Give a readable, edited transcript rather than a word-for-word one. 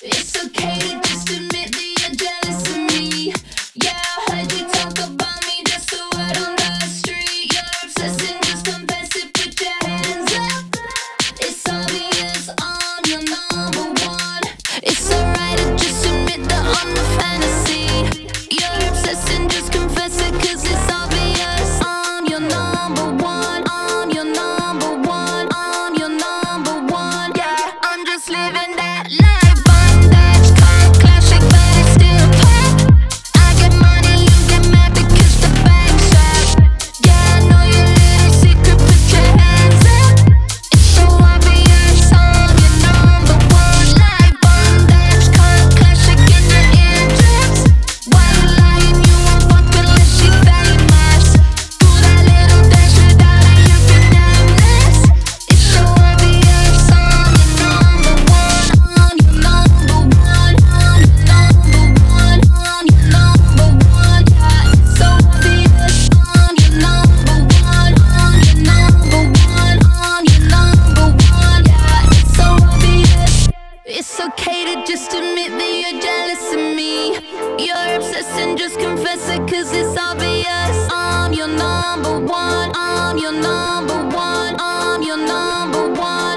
It's okay to just admit that you're jealous of me. Yeah, I heard you talk about me, just the word on the street. You're obsessing, just confess it, put your hands up. It's obvious I'm your number one. It's alright to just admit that I'm the fantasy. You're obsessing, just confess it, cause it's obvious I'm your number one. I'm your number one. I'm your number one. Yeah, I'm just living that life. Bondage, car, classic, but it's still pop. I get money, you get mad because the bank's up. Yeah, I know your little secret, put your hands up. It's so obvious I'm your number one. Life, bondage, car, classic in your eardrums. Why you lying? You won't fuck unless you famous. Do that little dance without it, you can have this. It's so obvious I'm your number one. I'm your number one. I'm your number one. I'm your number one. Yeah, it's so obvious I'm your number one. I'm your number one. I'm your number one. Yeah, it's so obvious. It's okay to just admit that you're jealous of me. You're obsessed and just confess it, cause it's obvious I'm your number one. I'm your number one. I'm your number one.